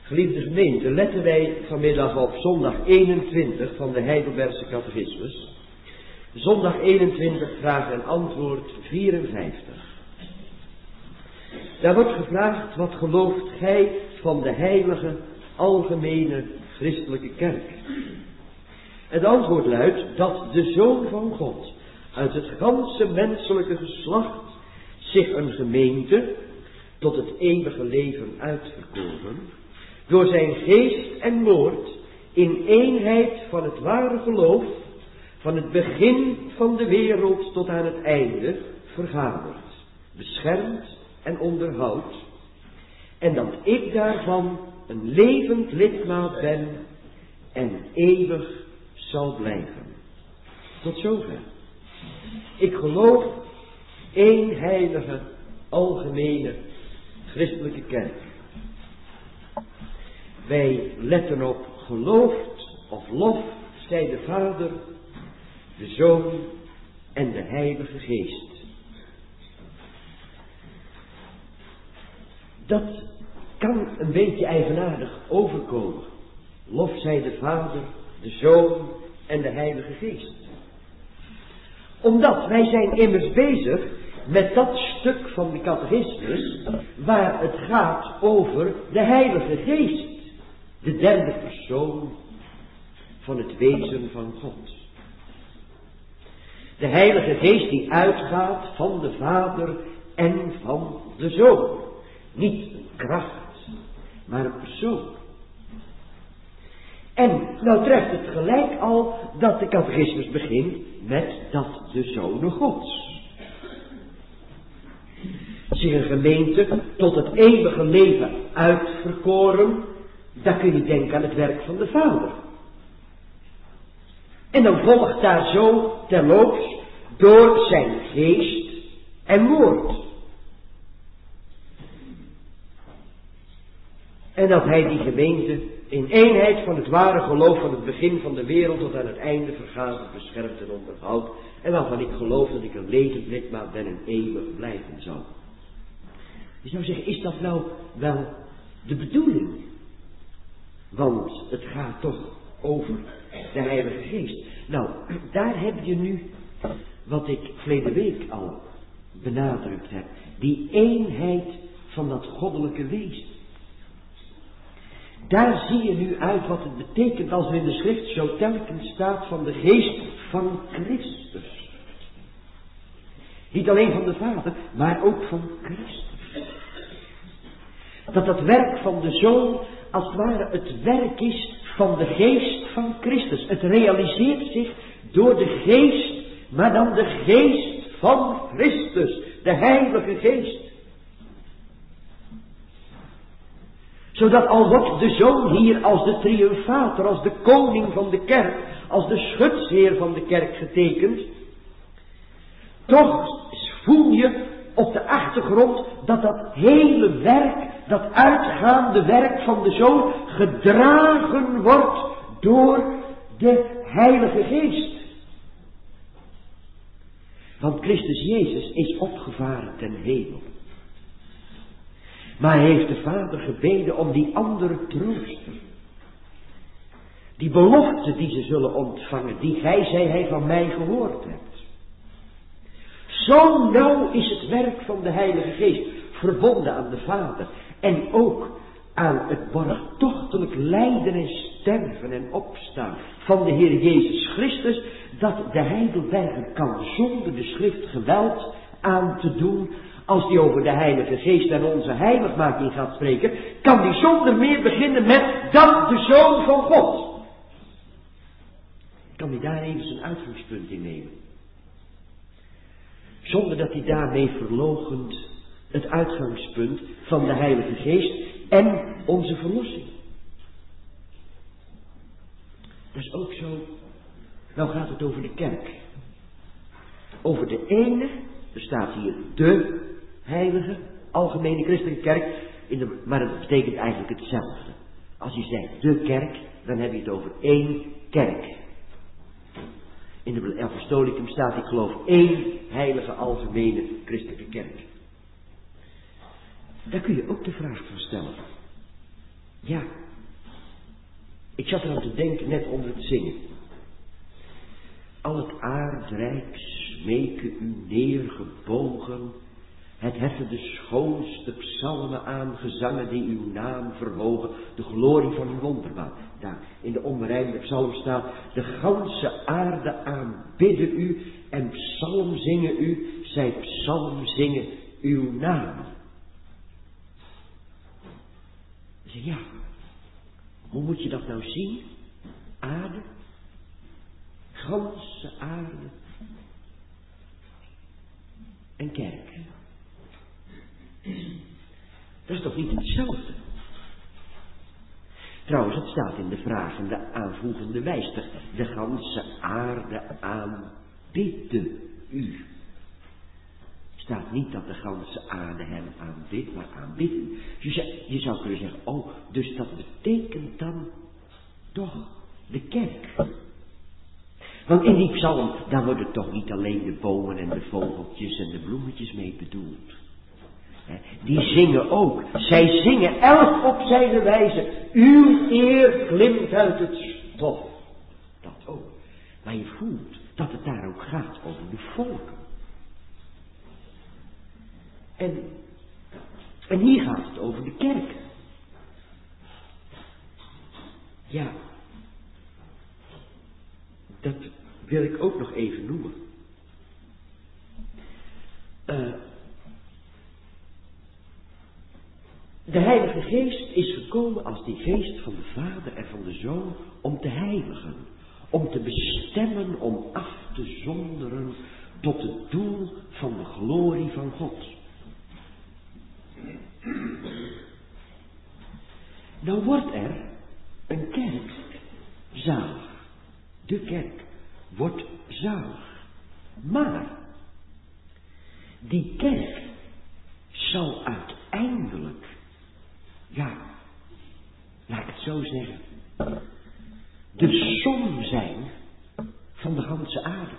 Geliefde gemeente, letten wij vanmiddag op zondag 21 van de Heidelbergse Catechismus. Zondag 21, vraag en antwoord 54. Daar wordt gevraagd, wat gelooft gij van de heilige, algemene, christelijke kerk? Het antwoord luidt dat de Zoon van God uit het ganse menselijke geslacht zich een gemeente tot het eeuwige leven uitverkoren, door zijn geest en woord in eenheid van het ware geloof, van het begin van de wereld tot aan het einde, vergadert, beschermt en onderhoudt, en dat ik daarvan een levend lidmaat ben en eeuwig zal blijven. Tot zover. Ik geloof één heilige, algemene, christelijke kerk. Wij letten op gelooft of loft zij de Vader, de Zoon en de Heilige Geest. Dat kan een beetje eigenaardig overkomen. Lof zij de Vader, de Zoon en de Heilige Geest. Omdat wij zijn immers bezig met dat stuk van de catechismus waar het gaat over de Heilige Geest. De derde persoon van het wezen van God. De Heilige Geest die uitgaat van de Vader en van de Zoon. Niet een kracht, maar een persoon. En nou treft het gelijk al dat de catechismus begint met dat de Zonen Gods zich een gemeente tot het eeuwige leven uitverkoren. Daar kun je denken aan het werk van de Vader. En dan volgt daar zo terloops door zijn geest en woord. En dat hij die gemeente in eenheid van het ware geloof van het begin van de wereld tot aan het einde vergadert, beschermt en onderhoudt. En waarvan ik geloof dat ik een levend lidmaat ben en eeuwig blijven zal. Je zou zeggen, is dat nou wel de bedoeling? Want het gaat toch over de Heilige Geest. Nou, daar heb je nu wat ik verleden week al benadrukt heb. Die eenheid van dat goddelijke wezen. Daar zie je nu uit wat het betekent als er in de schrift zo telkens staat van de geest van Christus. Niet alleen van de Vader, maar ook van Christus. Dat dat werk van de Zoon als het ware het werk is van de geest van Christus. Het realiseert zich door de geest, maar dan de geest van Christus, de Heilige Geest. Zodat al wordt de Zoon hier als de triumfator, als de koning van de kerk, als de schutsheer van de kerk getekend, toch voel je op de achtergrond dat dat hele werk, dat uitgaande werk van de Zoon, gedragen wordt door de Heilige Geest. Want Christus Jezus is opgevaren ten hemel. Maar hij heeft de Vader gebeden om die andere trooster. Die belofte die ze zullen ontvangen, die gij, zei hij, van mij gehoord hebt. Zo nauw is het werk van de Heilige Geest verbonden aan de Vader. En ook aan het borgtochtelijk lijden en sterven en opstaan van de Heer Jezus Christus, dat de Heidelberger kan zonder de schrift geweld aan te doen. Als die over de Heilige Geest en onze heiligmaking gaat spreken, kan die zonder meer beginnen met dat de Zoon van God. Kan hij daar even zijn uitgangspunt in nemen. Zonder dat hij daarmee verloochent het uitgangspunt van de Heilige Geest en onze verlossing. Dat is ook zo. Nou gaat het over de kerk. Over de ene, er staat hier de heilige, algemene christelijke kerk, maar het betekent eigenlijk hetzelfde. Als je zegt de kerk, dan heb je het over één kerk. In de Apostolicum staat, ik geloof, één heilige, algemene christelijke kerk. Daar kun je ook de vraag van stellen. Ja, ik zat eraan te denken net onder het zingen. Al het aardrijk smeken u neergebogen, het heffen de schoonste psalmen aan, gezangen die uw naam verhogen, de glorie van uw wonderbaan. Daar in de onberijmde psalm staat, de ganse aarde aanbidden u en psalm zingen u, zij psalm zingen uw naam. Dus ja, hoe moet je dat nou zien? Aarde, ganse aarde en kerk. Dat is toch niet hetzelfde? Trouwens, het staat in de vragende aanvoegende wijs. De ganse aarde aanbidde u. Staat niet dat de ganse aarde hem aanbidt, maar aanbidt u. Dus je zou kunnen zeggen, oh, dus dat betekent dan toch de kerk. Want in die psalm, daar worden toch niet alleen de bomen en de vogeltjes en de bloemetjes mee bedoeld. Die zingen ook. Zij zingen elk op zijn wijze. Uw eer glimt uit het stof. Dat ook. Maar je voelt dat het daar ook gaat over de volken. En hier gaat het over de kerk. Ja. Dat wil ik ook nog even noemen. De Heilige Geest is gekomen als die geest van de Vader en van de Zoon om te heiligen, om te bestemmen, om af te zonderen tot het doel van de glorie van God. Nou wordt er een kerk zalig. De kerk wordt zalig. Maar die kerk zal uiteindelijk, ja, laat ik het zo zeggen, de som zijn van de ganse aarde.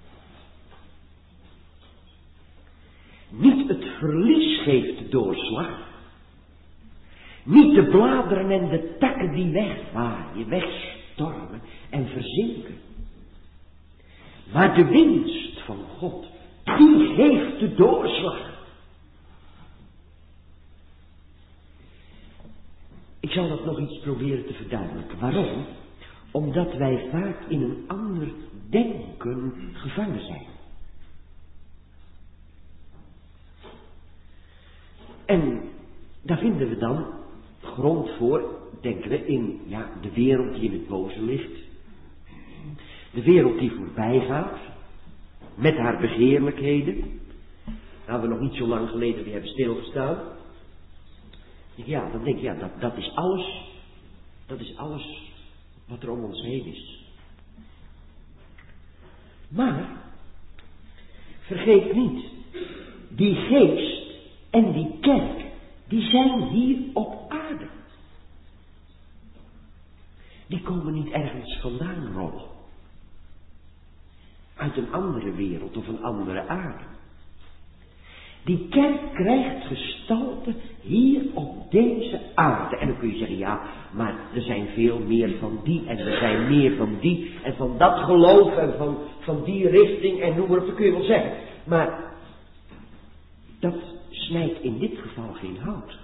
Niet het verlies geeft de doorslag. Niet de bladeren en de takken die wegwaaien, wegstormen en verzinken. Maar de winst van God, die geeft de doorslag. Ik zal dat nog iets proberen te verduidelijken. Waarom? Omdat wij vaak in een ander denken gevangen zijn. En daar vinden we dan grond voor, denken we, in de wereld die in het boze ligt. De wereld die voorbij gaat, met haar begeerlijkheden. Daar we nog niet zo lang geleden weer hebben stilgestaan. Ja, dan denk ik, dat is alles. Dat is alles wat er om ons heen is. Maar, vergeet niet, die geest en die kerk, die zijn hier op aarde. Die komen niet ergens vandaan rollen. Uit een andere wereld of een andere aarde. Die kerk krijgt gestalte hier op deze aarde. En dan kun je zeggen, ja, maar er zijn veel meer van die en er zijn meer van die en van dat geloof en van die richting en noem maar op, dat kun je wel zeggen. Maar dat snijdt in dit geval geen hout.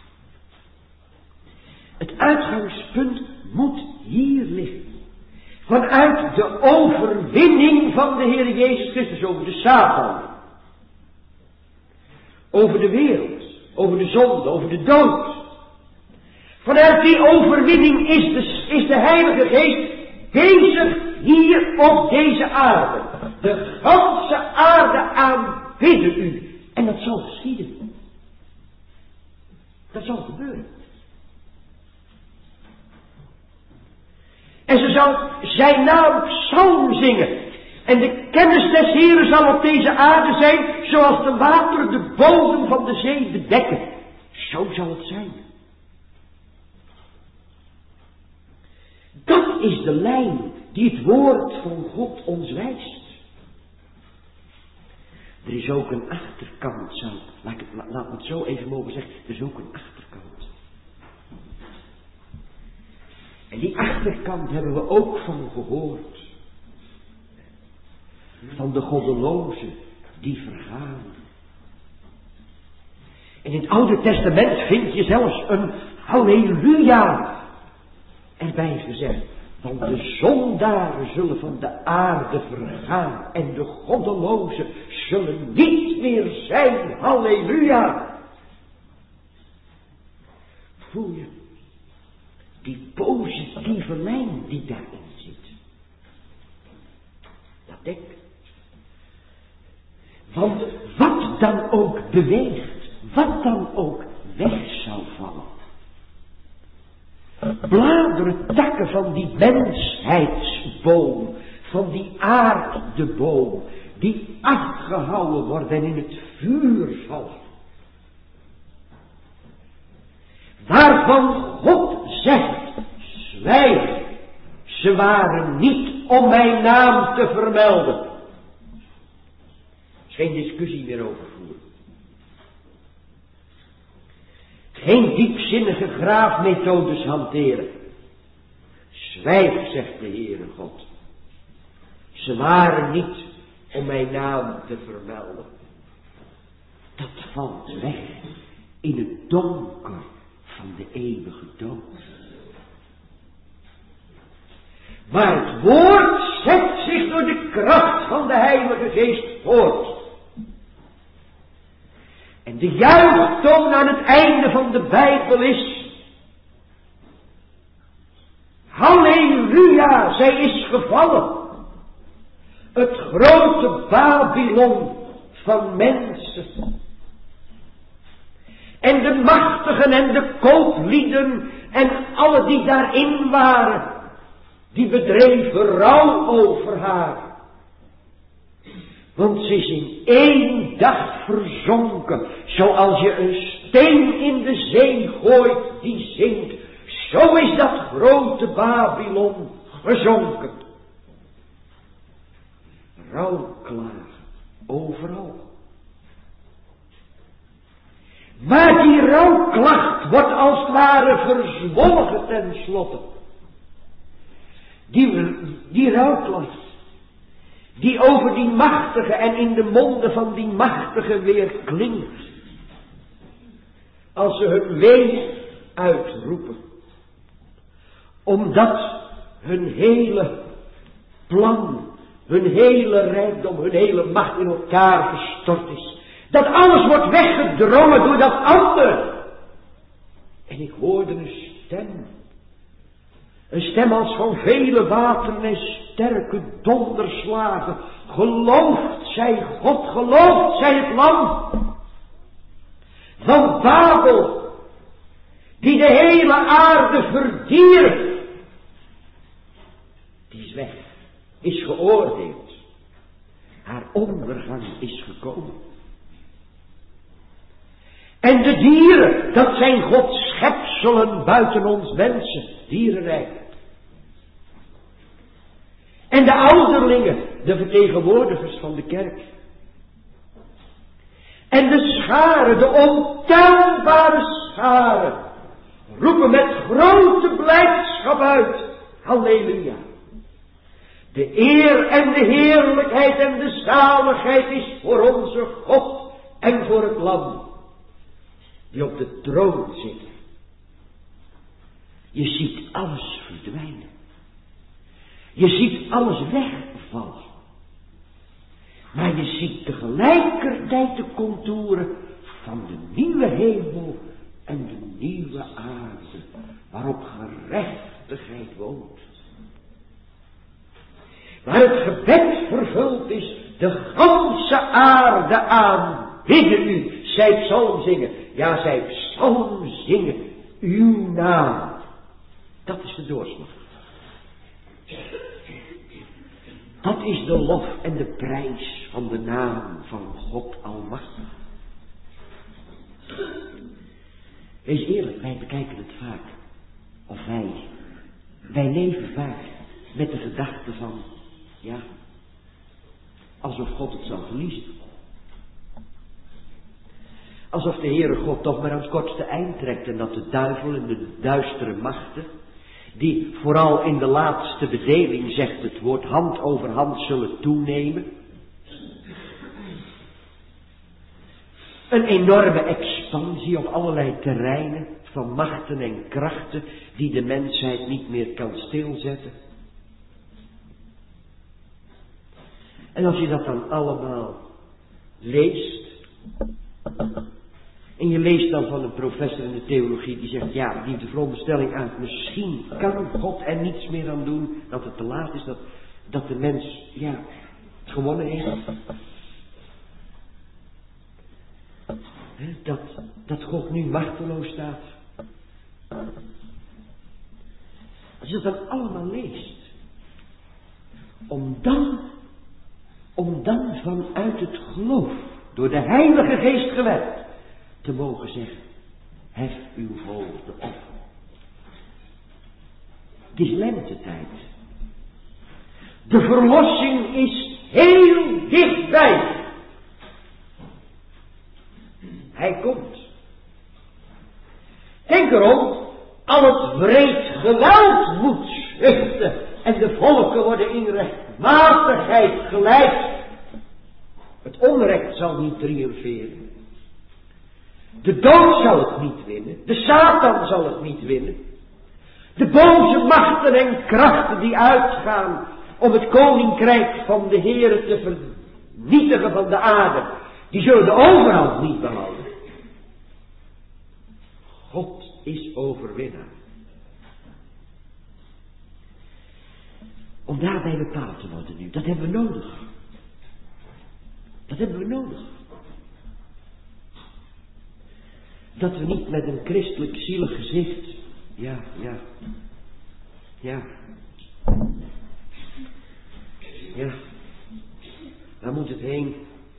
Het uitgangspunt moet hier liggen. Vanuit de overwinning van de Heer Jezus Christus over de Satan. Over de wereld, over de zonde, over de dood. Vanuit die overwinning is de Heilige Geest bezig hier op deze aarde. De ganse aarde aanbidden u. En dat zal geschieden. Dat zal gebeuren. En ze zal zijn naam psalm zingen. En de kennis des Heeren zal op deze aarde zijn, zoals de wateren de bodem van de zee bedekken. Zo zal het zijn. Dat is de lijn die het woord van God ons wijst. Er is ook een achterkant, laat me het zo even mogen zeggen, er is ook een achterkant. Die achterkant hebben we ook van gehoord. Van de goddelozen die vergaan. En in het Oude Testament vind je zelfs een halleluja erbij gezegd. Want de zondaren zullen van de aarde vergaan en de goddelozen zullen niet meer zijn. Halleluja. Voel je die positieve lijn die daarin zit? Dat denk ik. Want wat dan ook beweegt, wat dan ook weg zou vallen. Bladeren, takken van die mensheidsboom, van die aardeboom, die afgehouwen worden en in het vuur vallen. Waarvan God zegt, zwijg, ze waren niet om mijn naam te vermelden. Geen discussie meer over voeren. Geen diepzinnige graafmethodes hanteren. Zwijg, zegt de Heere God. Ze waren niet om mijn naam te vermelden. Dat valt weg in het donker van de eeuwige dood. Maar het woord zet zich door de kracht van de Heilige Geest voort. En de juichtoon aan het einde van de Bijbel is: halleluja, zij is gevallen. Het grote Babylon van mensen. En de machtigen en de kooplieden en alle die daarin waren, die bedreven rouw over haar. Want ze is in 1 dag verzonken. Zoals je een steen in de zee gooit die zinkt. Zo is dat grote Babylon gezonken. Rouwklagen overal. Maar die rouwklacht wordt als het ware verzwolgen tenslotte. Die rouwklacht. Die over die machtige en in de monden van die machtige weer klinkt. Als ze hun wee uitroepen. Omdat hun hele plan, hun hele rijkdom, hun hele macht in elkaar gestort is. Dat alles wordt weggedrongen door dat ander. En ik hoorde een stem. Een stem als van vele wateren en sterke donderslagen. Gelooft zij God, gelooft zij het lam van Babel, die de hele aarde verdierf. Die is weg, is geoordeeld. Haar ondergang is gekomen. En de dieren, dat zijn Gods schepselen buiten ons mensen, dierenrijk. En de ouderlingen, de vertegenwoordigers van de kerk. En de scharen, de ontelbare scharen, roepen met grote blijdschap uit, halleluja. De eer en de heerlijkheid en de zaligheid is voor onze God en voor het lam, die op de troon zit. Je ziet alles verdwijnen. Je ziet alles wegvallen. Maar je ziet tegelijkertijd de contouren van de nieuwe hemel en de nieuwe aarde, waarop gerechtigheid woont. Waar het gebed vervuld is, de ganse aarde aanbidden u. Zij psalm zingen. Ja, zij psalm zingen uw naam. Dat is de doorslag. Dat is de lof en de prijs van de naam van God Almachtig. Wees eerlijk, wij bekijken het vaak. Of wij leven vaak met de gedachte van, ja, alsof God het zal verliezen. Alsof de Heere God toch maar aan het kortste eind trekt en dat de duivel en de duistere machten die vooral in de laatste bedeling zegt het woord hand over hand zullen toenemen. Een enorme expansie op allerlei terreinen van machten en krachten die de mensheid niet meer kan stilzetten. En als je dat dan allemaal leest, en je leest dan van een professor in de theologie die zegt, ja, die de veronderstelling uit, misschien kan God er niets meer aan doen, dat het te laat is, dat de mens, ja, gewonnen heeft. Dat God nu machteloos staat. Als je dat dan allemaal leest, om dan vanuit het geloof, door de Heilige Geest gewerkt, te mogen zeggen, hef uw hoofden op. Het is lentetijd. De verlossing is heel dichtbij. Hij komt. Denk erom, al het wreed geweld moet zwichten en de volken worden in rechtmatigheid geleid. Het onrecht zal niet triomferen. De dood zal het niet winnen. De Satan zal het niet winnen. De boze machten en krachten die uitgaan om het koninkrijk van de Heere te vernietigen van de aarde, die zullen de overhand niet behouden. God is overwinnaar. Om daarbij bepaald te worden nu, dat hebben we nodig. Dat hebben we nodig. Dat we niet met een christelijk zielig gezicht, ja, waar moet het heen?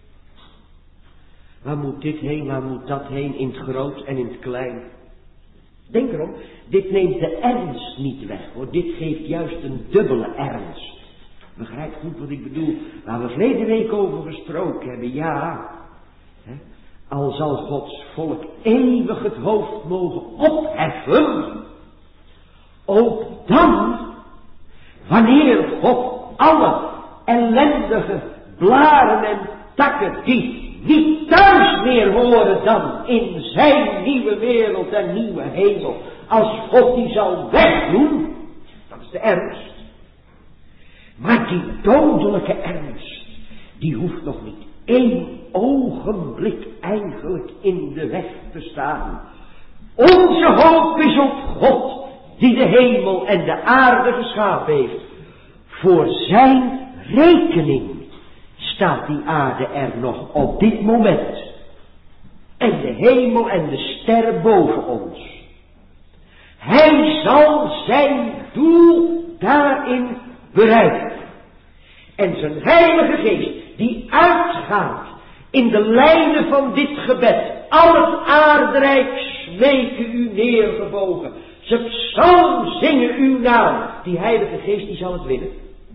Waar moet dit heen, waar moet dat heen, in het groot en in het klein? Denk erom, dit neemt de ernst niet weg, hoor. Dit geeft juist een dubbele ernst. Begrijp goed wat ik bedoel. Waar we verleden week over gesproken hebben, ja. Al zal Gods volk eeuwig het hoofd mogen opheffen. Ook dan, wanneer God alle ellendige blaren en takken die niet thuis meer horen dan in zijn nieuwe wereld en nieuwe hemel. Als God die zal wegdoen, dat is de ernst. Maar die dodelijke ernst, die hoeft nog niet één ogenblik eigenlijk in de weg te staan. Onze hoop is op God, die de hemel en de aarde geschapen heeft. Voor zijn rekening staat die aarde er nog op dit moment. En de hemel en de sterren boven ons. Hij zal zijn doel daarin bereiken. En zijn Heilige Geest, die uitgaat in de lijnen van dit gebed, al het aardrijk smeken u neergebogen. Ze psalm zingen uw naam. Die Heilige Geest die zal het winnen.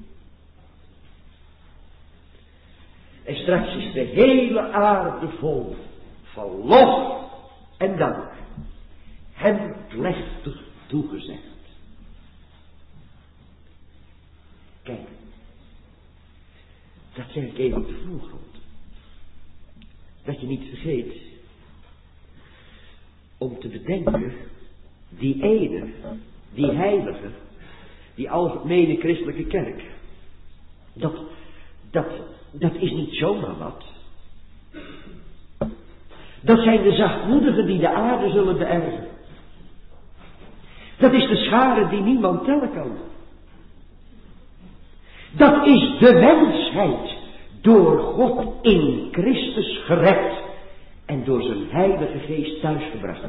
En straks is de hele aarde vol van lof en dank. Hem plechtig toegezegd. Kijk, dat zeg ik even op de voorgrond. Dat je niet vergeet om te bedenken, die ene, die heilige, die algemene christelijke kerk, dat is niet zomaar wat. Dat zijn de zachtmoedigen die de aarde zullen beërven. Dat is de schare die niemand tellen kan. Dat is de mensheid, door God in Christus gered en door zijn Heilige Geest thuisgebracht.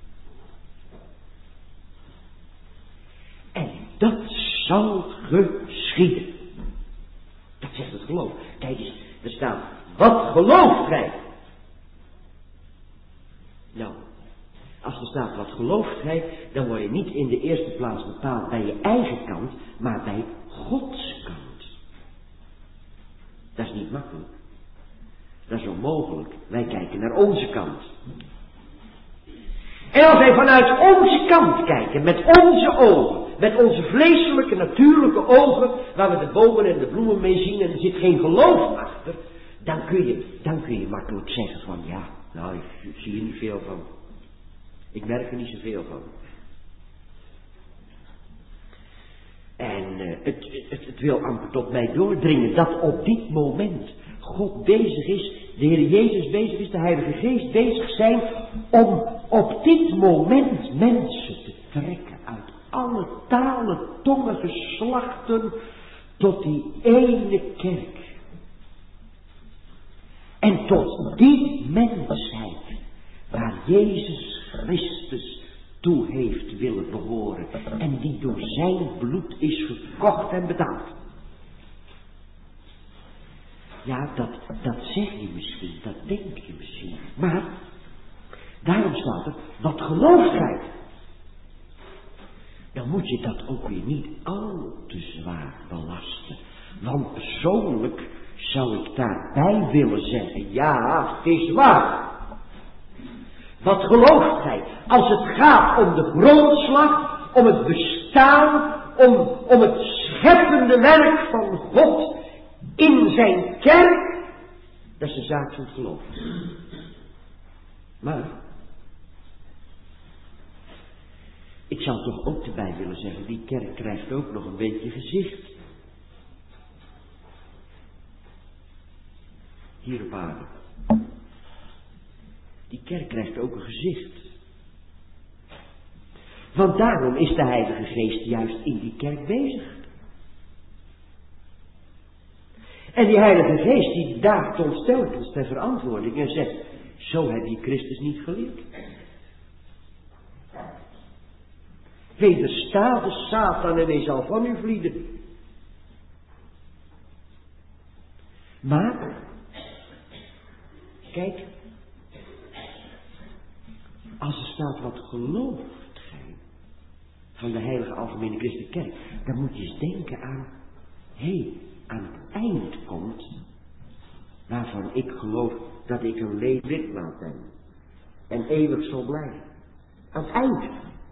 En dat zal geschieden. Dat zegt het geloof. Kijk eens, er staat, wat gelooft gij? Nou, als er staat, wat gelooft gij, dan word je niet in de eerste plaats bepaald bij je eigen kant, maar bij Gods kant. Dat is niet makkelijk. Dat is onmogelijk. Wij kijken naar onze kant. En als wij vanuit onze kant kijken, met onze ogen, met onze vleeselijke, natuurlijke ogen, waar we de bomen en de bloemen mee zien en er zit geen geloof achter, dan kun je makkelijk zeggen van, ja, nou, ik zie er niet veel van. Ik merk er niet zoveel van. En het wil amper tot mij doordringen dat op dit moment God bezig is, de Heer Jezus bezig is, de Heilige Geest bezig zijn om op dit moment mensen te trekken uit alle talen, tongen, geslachten tot die ene kerk. En tot die mensheid waar Jezus Christus toe heeft willen behoren en die door zijn bloed is gekocht en betaald. Ja, dat zeg je misschien, dat denk je misschien, maar daarom staat er, wat gelooft gij? Dan moet je dat ook weer niet al te zwaar belasten, want persoonlijk zou ik daarbij willen zeggen, ja, het is waar. Wat gelooft gij? Als het gaat om de grondslag, om het bestaan, om het scheppende werk van God in zijn kerk, dat is een zaak van het geloof. Maar, ik zou toch ook erbij willen zeggen, die kerk krijgt ook nog een beetje gezicht. Hier op aarde. Die kerk krijgt ook een gezicht. Want daarom is de Heilige Geest juist in die kerk bezig. En die Heilige Geest die daagt ons telkens ter verantwoording en zegt, zo heb je Christus niet geleerd. Wedersta de Satan en hij zal van u vlieden. Maar, kijk, als er staat wat gelooft gij van de heilige algemene christelijke kerk, dan moet je eens denken aan, aan het eind komt, waarvan ik geloof dat ik een lidmaat ben en eeuwig zal blijven. Aan het eind.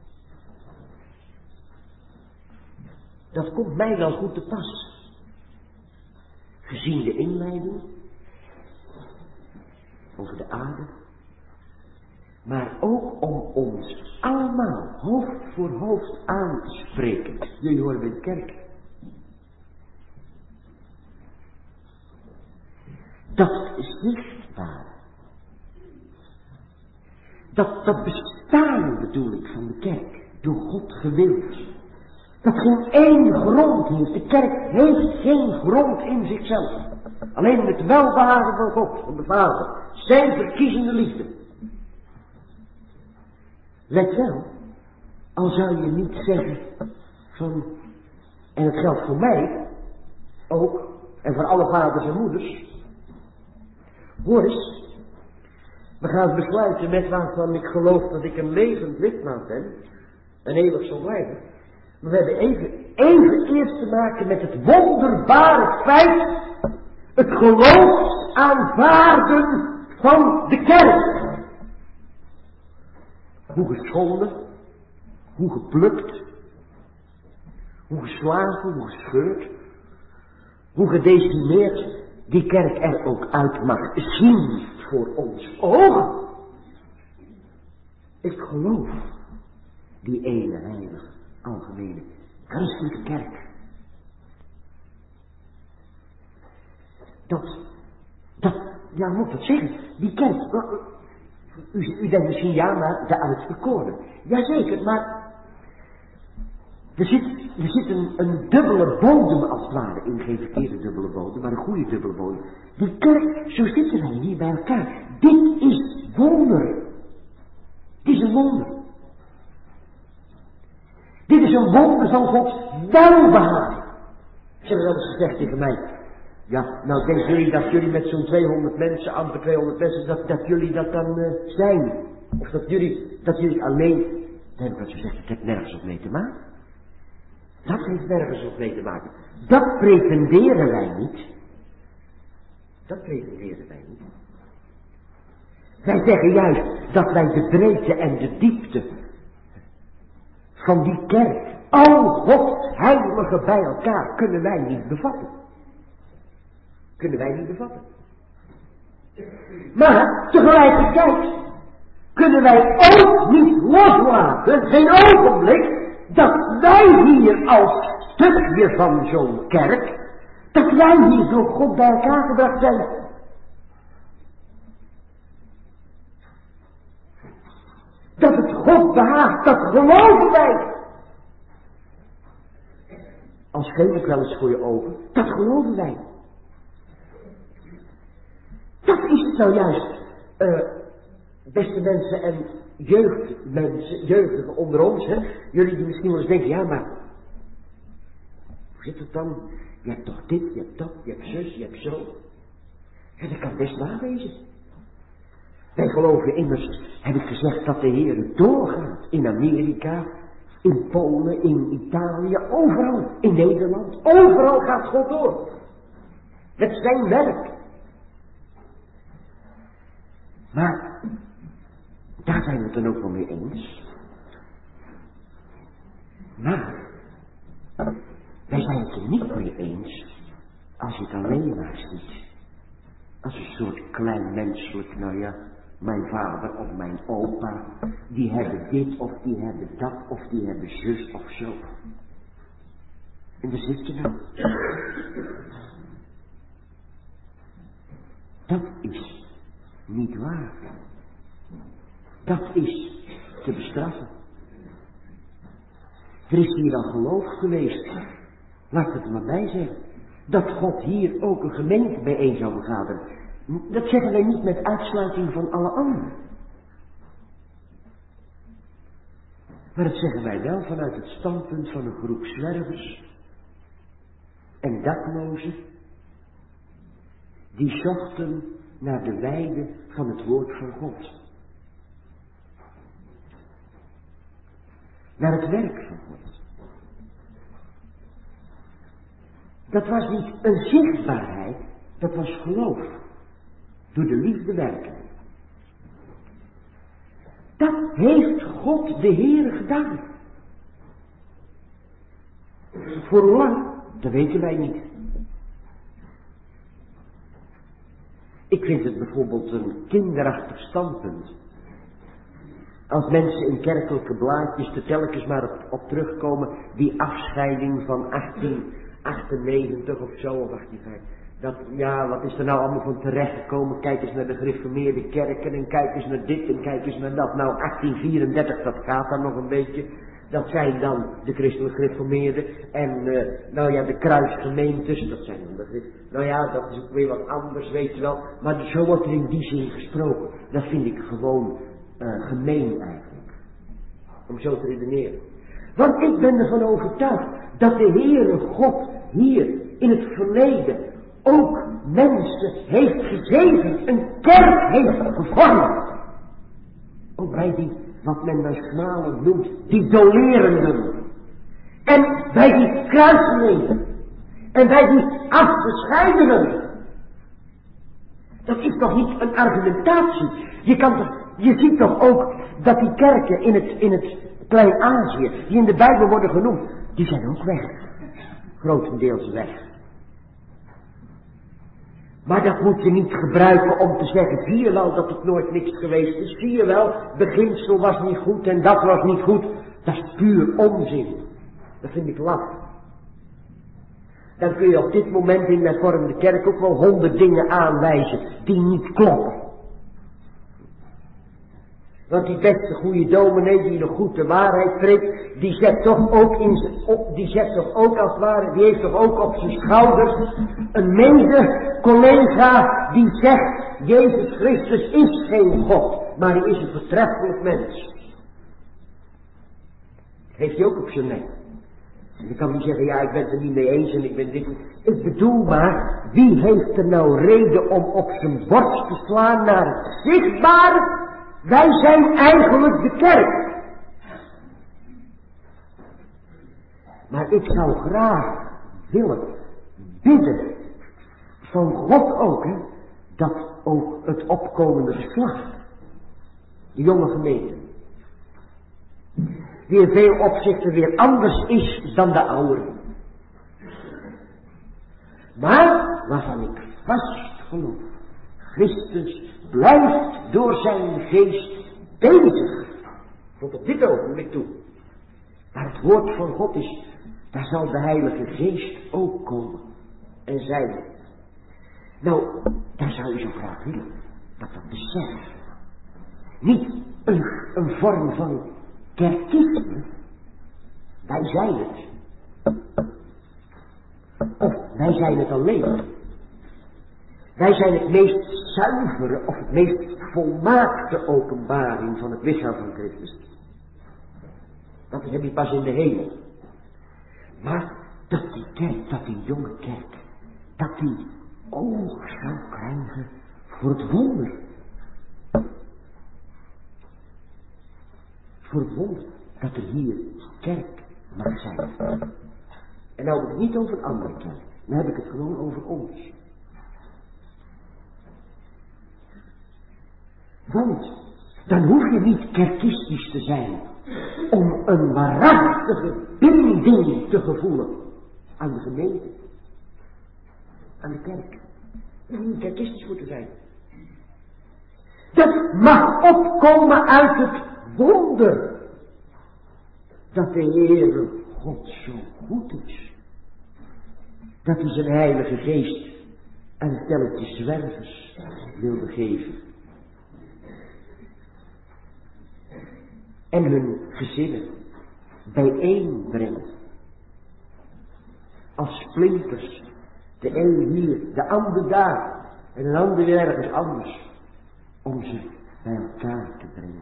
Dat komt mij wel goed te pas. Gezien de inleiding over de aarde, maar ook om ons allemaal hoofd voor hoofd aan te spreken. Jullie horen bij de kerk. Dat is zichtbaar. Dat bestaan bedoel ik van de kerk, door God gewild. Dat geen één grond heeft. De kerk heeft geen grond in zichzelf. Alleen het welbehagen van God, van de Vader. Zijn verkiezende liefde. Let wel, al zou je niet zeggen van, en het geldt voor mij ook, en voor alle vaders en moeders. Hoor eens, we gaan besluiten met waarvan ik geloof dat ik een levend lidmaat ben, en eeuwig zal blijven. Maar we hebben even eerst te maken met het wonderbare feit, het geloof aanvaarden van de kerk. Hoe geschonden, hoe geplukt, hoe geslagen, hoe gescheurd, hoe gedecimeerd die kerk er ook uit mag zien voor ons ogen. Ik geloof die ene heilige, algemene, christelijke kerk. Ja, moet dat zeggen, die kerk. U denkt misschien, ja, maar de uitverkoren. Jazeker, maar er zit een dubbele bodem als het ware in. Geen verkeerde dubbele bodem, maar een goede dubbele bodem. Die kerk, zo zitten wij hier bij elkaar. Dit is wonder. Dit is een wonder. Dit is een wonder van Gods welbehagen. Ze hebben wel eens gezegd tegen mij. Ja, nou denken jullie dat jullie met zo'n 200 mensen, amper 200 mensen, dat jullie dat dan zijn? Of dat jullie alleen, dan heb ik wat gezegd, het heeft nergens op mee te maken. Dat heeft nergens op mee te maken. Dat pretenderen wij niet. Dat pretenderen wij niet. Wij zeggen juist dat wij de breedte en de diepte van die kerk al Gods heiligen bij elkaar kunnen wij niet bevatten. Kunnen wij niet bevatten. Maar tegelijkertijd kunnen wij ook niet loslaten, geen ogenblik, dat wij hier als stukje van zo'n kerk, dat wij hier door God bij elkaar gebracht zijn. Dat het God behaagt, dat geloven wij. Al schreef ik wel eens voor je ogen, dat geloven wij. Dat is het nou juist, beste mensen en jeugdigen onder ons, hè? Jullie die misschien wel eens denken, ja maar, hoe zit het dan? Je hebt toch dit, je hebt dat, je hebt zus, je hebt zo. Ja, dat kan best waar wezen. Wij geloven immers, heb ik gezegd, dat de Heer doorgaat in Amerika, in Polen, in Italië, overal, in Nederland. Overal gaat God door. Met zijn werk. Maar, daar zijn we het dan ook wel mee eens. Maar, wij zijn het er niet mee eens als je het alleen maar ziet. Als een soort klein menselijk, nou ja, mijn vader of mijn opa, die hebben dit of die hebben dat of die hebben zus of zo. En daar zit je nou. Dat is niet waar. Dat is te bestraffen. Er is hier al geloof geweest, laat ik het er maar bij zeggen, dat God hier ook een gemeente bijeen zou vergaderen. Dat zeggen wij niet met uitsluiting van alle anderen. Maar dat zeggen wij wel vanuit het standpunt van een groep zwervers en daklozen die zochten naar de weide van het woord van God. Naar het werk van God. Dat was niet een zichtbaarheid, dat was geloof. Door de liefde werken. Dat heeft God de Heere gedaan. Voor hoe lang? Dat weten wij niet. Ik vind het bijvoorbeeld een kinderachtig standpunt. Als mensen in kerkelijke blaadjes er telkens maar op terugkomen, die afscheiding van 1898 of zo, of 1850. Dat, ja, wat is er nou allemaal van terechtgekomen? Kijk eens naar de gereformeerde kerken en kijk eens naar dit en kijk eens naar dat. Nou, 1834, dat gaat dan nog een beetje. Dat zijn dan de christelijk gereformeerden. En, nou ja, de kruisgemeentes, dat zijn dan de... Nou ja, dat is ook weer wat anders, weet je wel. Maar zo wordt er in die zin gesproken. Dat vind ik gewoon gemeen eigenlijk. Om zo te redeneren. Want ik ben ervan overtuigd dat de Heere God hier in het verleden ook mensen heeft gegeven, een kerk heeft gevormd. Ook bij die, wat men bij smalen noemt, die dolerenden. En bij die kruiselingen. En bij die afgescheidenen. Dat is toch niet een argumentatie. Je ziet toch ook dat die kerken in het Klein-Azië, die in de Bijbel worden genoemd, die zijn ook weg. Grotendeels weg. Maar dat moet je niet gebruiken om te zeggen, zie je wel dat het nooit niks geweest is, zie je wel, beginsel was niet goed en dat was niet goed. Dat is puur onzin. Dat vind ik laf. Dan kun je op dit moment in de hervormde kerk ook wel 100 dingen aanwijzen die niet kloppen. Want die beste goede dominee die nog goed de waarheid spreekt, die zet toch ook die heeft toch ook op zijn schouders een mede-collega die zegt, Jezus Christus is geen God, maar hij is een voortreffelijk mens. Heeft hij ook op zijn nek. En dan kan hij zeggen, ja, ik ben het er niet mee eens en ik ben dit. Ik bedoel maar, wie heeft er nou reden om op zijn borst te slaan naar het zichtbare? Wij zijn eigenlijk de kerk. Maar ik zou graag willen bidden van God ook, hè, dat ook het opkomende geslacht, de jonge gemeente, die in veel opzichten weer anders is dan de oude. Maar waarvan ik vast geloof, Christus blijft door zijn geest bezig. Tot op dit ogenblik toe. Waar het woord van God is, daar zal de Heilige Geest ook komen en zijn. Nou, daar zou je zo graag willen dat dat besef. Niet een vorm van kerkisme. Wij zijn het. Of wij zijn het alleen. Wij zijn het meest zuivere of het meest volmaakte openbaring van het lichaam van Christus. Dat heb je pas in de hemel. Maar dat die kerk, dat die jonge kerk, dat die oog zou krijgen voor het wonder. Voor het wonder dat er hier kerk mag zijn. En nou heb ik het niet over een andere kerk. Dan heb ik het gewoon over ons. Want dan hoef je niet kerkistisch te zijn om een waarachtige binding te gevoelen aan de gemeente, aan de kerk. Je hoeft niet kerkistisch voor te zijn. Dat mag opkomen uit het wonder dat de Heere God zo goed is. Dat hij zijn Heilige Geest aan het telletje zwervers wilde geven. En hun gezinnen bijeenbrengen. Als splinters. De een hier, de ander daar. En een ander weer ergens anders. Om ze bij elkaar te brengen.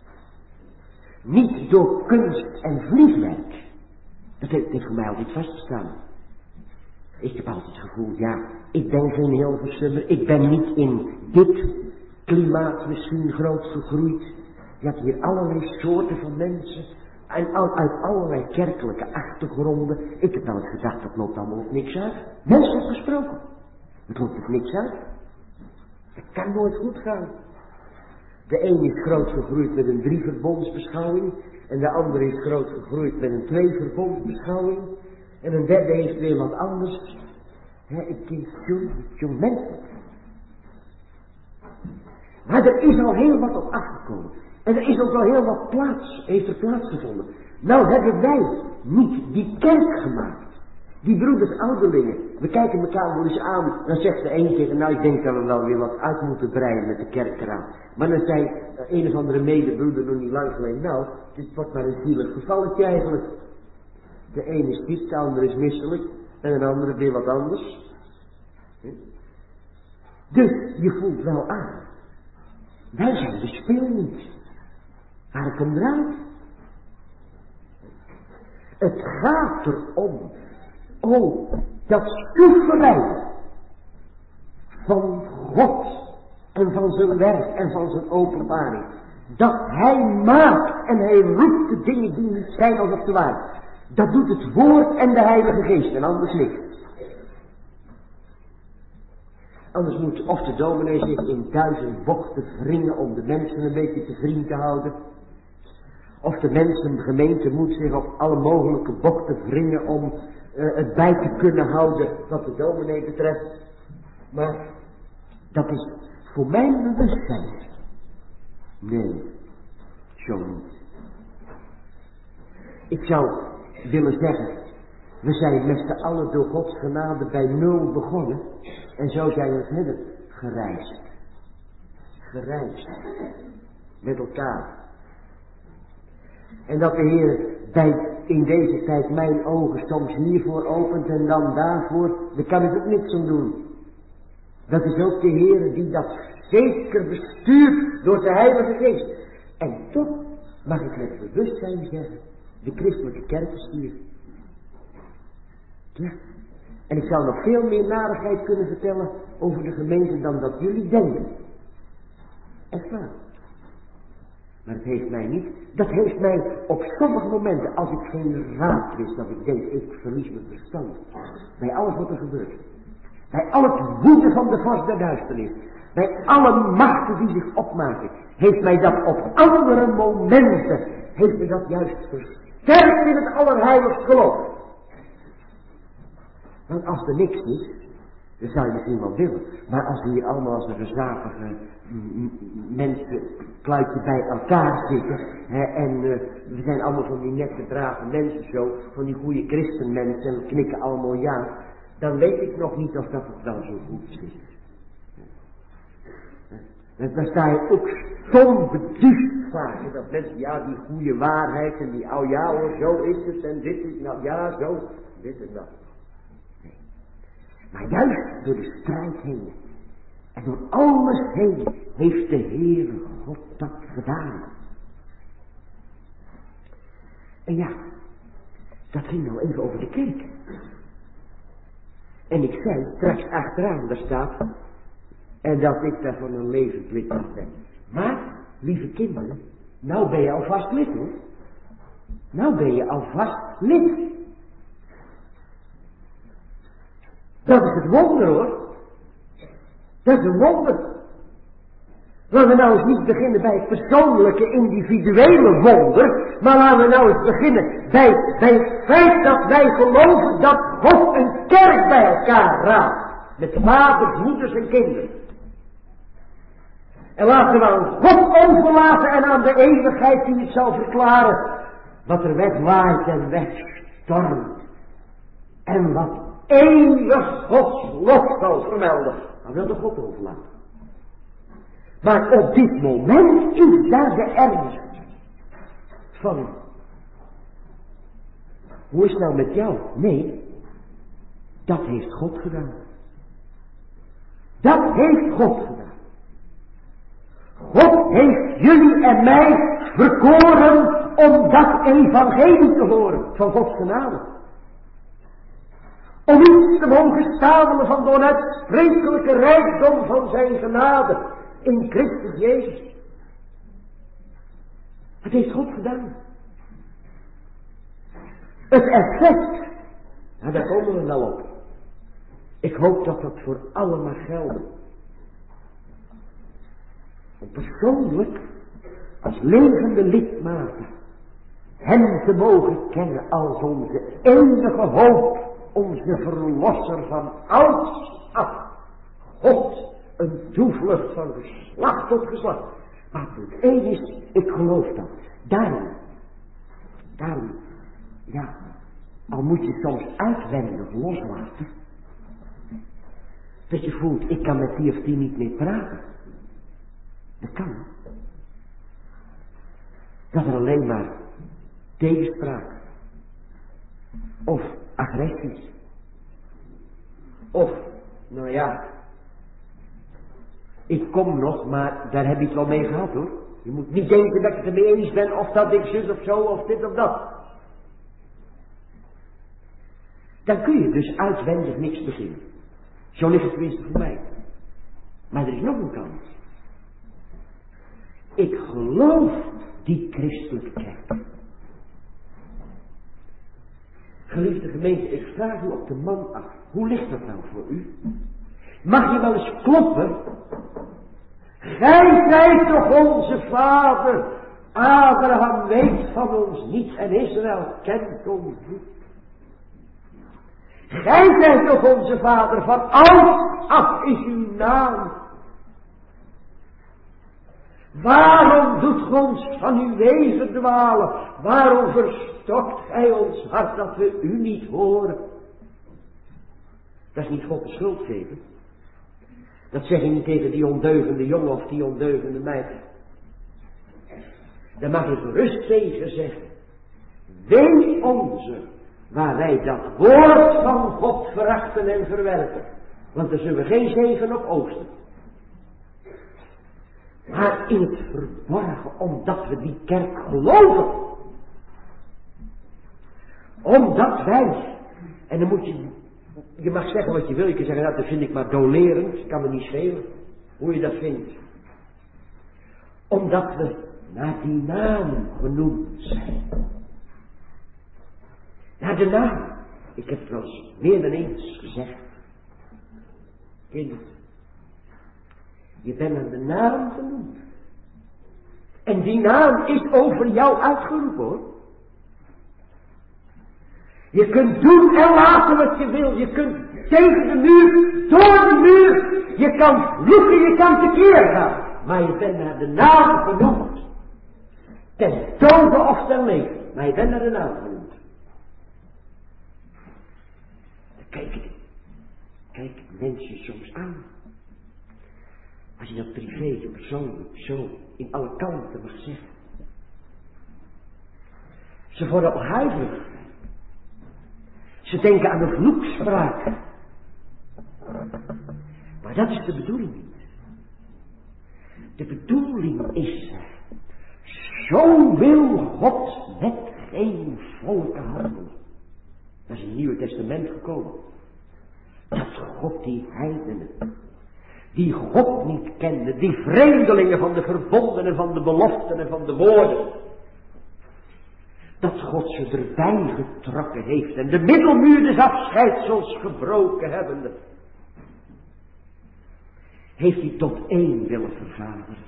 Niet door kunst en vliegwerk. Dat heeft voor mij altijd vastgestaan. Ik heb altijd het gevoel, ja, ik ben geen Hilversummer. Ik ben niet in dit klimaat misschien groot gegroeid. Je hebt hier allerlei soorten van mensen. En uit allerlei kerkelijke achtergronden. Ik heb wel eens gedacht, dat loopt allemaal op niks uit. Mensen hebben gesproken. Het loopt op niks uit. Het kan nooit goed gaan. De een is groot gegroeid met een 3-verbondsbeschouwing. En de andere is groot gegroeid met een 2-verbondsbeschouwing. En een derde heeft weer wat anders. Ik ken jong mensen. Maar er is al heel wat op afgekomen. En er is ook al heel wat heeft er plaatsgevonden. Nou hebben wij niet die kerk gemaakt. Die broeders ouderlingen. We kijken elkaar wel eens aan. Dan zegt de een tegen, nou ik denk dat we wel weer wat uit moeten breiden met de kerk eraan. Maar dan zei een of andere medebroeder nog niet lang geleden, nou, dit wordt maar een zielig gevalletje eigenlijk. De een is ziek, de ander is misselijk. En een andere weer wat anders. Dus je voelt wel aan. Wij zijn de speel niet. Maar het komt eruit. Het gaat erom. Oh, dat soeverein van God en van zijn werk en van zijn openbaring. Dat hij maakt en hij roept de dingen die niet zijn alsof ze waren. Dat doet het woord en de Heilige Geest en anders niet. Anders moet of de dominee zich in 1000 bochten wringen om de mensen een beetje te vriend te houden. Of de mensen, de gemeente moet zich op alle mogelijke bochten wringen om het bij te kunnen houden wat de dominee betreft. Maar dat is voor mijn bewustzijn. Nee, zo niet. Ik zou willen zeggen, we zijn met z'n allen door Gods genade bij 0 begonnen. En zo zijn we verder gereisd. Gereisd. Met elkaar. En dat de Heer in deze tijd mijn ogen soms hiervoor opent en dan daarvoor. Daar kan ik ook niks aan doen. Dat is ook de Heer die dat zeker bestuurt door de Heilige Geest. En toch mag ik met bewustzijn zeggen, de christelijke kerk is hier. Ja. En ik zou nog veel meer narigheid kunnen vertellen over de gemeente dan dat jullie denken. Echt waar. Maar het heeft mij niet. Dat heeft mij op sommige momenten, als ik geen raad wist, dat ik denk, ik verlies mijn verstand. Bij alles wat er gebeurt. Bij al het woede van de vorst der duisternis. Bij alle machten die zich opmaken. Heeft mij dat op andere momenten heeft me dat juist versterkt in het allerheiligst geloof. Want als er niks is, dan zou je misschien wel willen. Maar als we hier allemaal als een gezapige mensen, kluitje bij elkaar zitten. En we zijn allemaal van die nette, brave mensen zo. Van die goede christenmensen en we knikken allemaal ja. Dan weet ik nog niet of dat het wel zo goed is. Dan sta je ook stom beduust vaak. Dat mensen, ja die goede waarheid en die, oh ja hoor, zo is het en dit is, nou ja zo, dit en dat. Maar juist door de strijd heen en door alles heen heeft de Heere God dat gedaan. En ja, dat ging nou even over de kerk. En ik zei straks achteraan, daar staat, en dat ik daar van een levenslid ben. Maar, lieve kinderen, nou ben je alvast lid hoor. Nou ben je alvast lid. Dat is het wonder hoor. Dat is een wonder. Laten we nou eens niet beginnen bij het persoonlijke, individuele wonder. Maar laten we nou eens beginnen bij het feit dat wij geloven dat God een kerk bij elkaar raadt. Met vaders, moeders en kinderen. En laten we aan God overlaten en aan de eeuwigheid die het zal verklaren. Wat er wegwaait en wegstormt. En wat eeuwig Gods lof zal vermelden. Dan wil de God overlaten. Maar op dit moment is daar de ernst van. Hoe is het nou met jou? Nee, dat heeft God gedaan. Dat heeft God gedaan. God heeft jullie en mij verkoren om dat evangelie te horen van Gods genade. Om iets te mogen stapelen van de onuitsprekelijke rijkdom van zijn genade in Christus Jezus. Het heeft God gedaan. Het effect, nou daar komen we wel op. Ik hoop dat dat voor allen mag gelden. Om persoonlijk, als levende lidmaten, hem te mogen kennen als onze enige hoop, onze verlosser van ouds af. God, een toevlucht van geslacht tot geslacht. Maar het één is, ik geloof dat. Daarom, ja, al moet je soms uitwendig loslaten. Dat je voelt, ik kan met die of die niet meer praten. Dat kan. Dat er alleen maar tegenspraak. Of agressies. Of, nou ja, ik kom nog, maar daar heb je het wel mee gehad hoor. Je moet niet denken dat ik het ermee eens ben of dat ik zus of zo of dit of dat. Dan kun je dus uitwendig niks beginnen. Zo ligt het tenminste voor mij. Maar er is nog een kans. Ik geloof die christelijke kerk. Geliefde gemeente, ik vraag u op de man af. Hoe ligt dat nou voor u? Mag je wel eens kloppen? Gij zijt toch onze vader. Abraham weet van ons niet en Israël kent ons niet. Gij zijt toch onze vader, van ouds af is uw naam. Waarom doet gij ons van uw wegen dwalen? Waarom verstokt gij ons hart dat we u niet horen? Dat is niet God de schuld geven. Dat zeg je niet tegen die ondeugende jongen of die ondeugende meid. Daar mag je gerust tegen zeggen. Wee onze, waar wij dat woord van God verachten en verwerpen. Want er zullen geen zegen op oogsten. Maar in het verborgen, omdat we die kerk geloven. Omdat wij, en dan moet je mag zeggen wat je wil, je kan zeggen, dat vind ik maar dolerend, kan me niet schelen, hoe je dat vindt. Omdat we naar die naam genoemd zijn. Naar de naam. Ik heb het wel eens meer dan eens gezegd. Kind, je bent naar de naam genoemd. En die naam is over jou uitgeroepen, hoor. Je kunt doen en laten wat je wil. Je kunt tegen de muur, door de muur. Je kan vloeken, je kan tekeer gaan. Maar je bent naar de naam genoemd. Ten dode of ten leven. Maar je bent naar de naam genoemd. Kijk mensen soms aan. Als je dat privé, persoonlijk, zo in alle kanten mag zeggen. Ze worden al huiverig. Ze denken aan een vloekspraak. Maar dat is de bedoeling niet. De bedoeling is, zo wil God met geen volken handelen. Dat is in het Nieuwe Testament gekomen. Dat God die heidenen, die God niet kende, die vreemdelingen van de verbonden en van de beloften en van de woorden, dat God ze erbij getrokken heeft en de middelmuur des afscheidsels gebroken hebbende, heeft hij tot één willen vergaderen.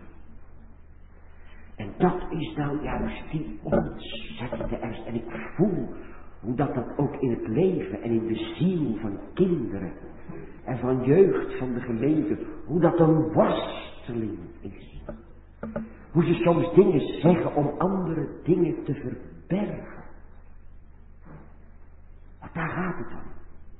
En dat is nou juist die ontzettende ernst. En ik voel hoe dat ook in het leven en in de ziel van kinderen en van jeugd van de gemeente, hoe dat een worsteling is. Hoe ze soms dingen zeggen om andere dingen te verbergen. Want daar gaat het om.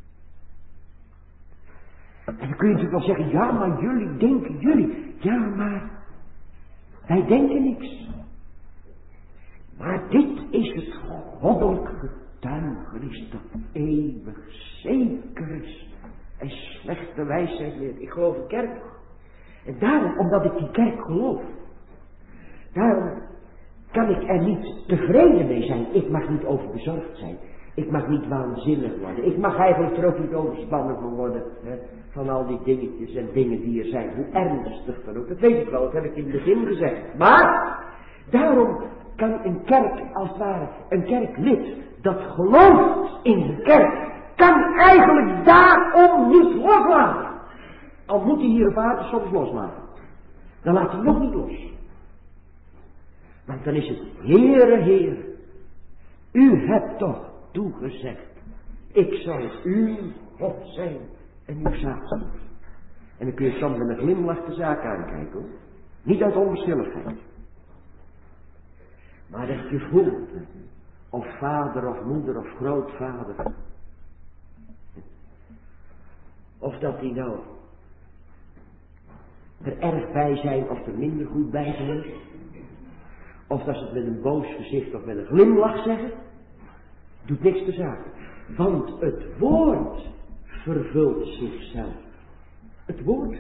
En dan kun je natuurlijk wel zeggen, ja maar jullie denken jullie. Ja maar wij denken niks. Maar dit is het goddelijk getuigenis dat eeuwig zeker is. En slechte wijsheid leert. Ik geloof in kerk. En daarom, omdat ik die kerk geloof, daarom kan ik er niet tevreden mee zijn. Ik mag niet overbezorgd zijn. Ik mag niet waanzinnig worden. Ik mag eigenlijk er ook niet overspannen van worden. Van al die dingetjes en dingen die er zijn. Hoe ernstig dan ook. Dat weet ik wel. Dat heb ik in het begin gezegd. Maar daarom kan een kerk, als het ware, een kerklid dat gelooft in de kerk, kan eigenlijk daarom niet loslaten. Al moet hij hier op aarde soms loslaten. Dan laat hij nog niet los. Want dan is het, Heere, Heer, u hebt toch toegezegd, ik zal uw God zijn en uw zaadstof. En dan kun je soms met een glimlach de zaak aankijken, hoor. Niet uit onverschilligheid. Maar dat je voelt, of vader of moeder of grootvader, of dat die nou er erg bij zijn of er minder goed bij zijn, of dat ze het met een boos gezicht of met een glimlach zeggen, doet niks te zaken. Want het woord vervult zichzelf. Het woord.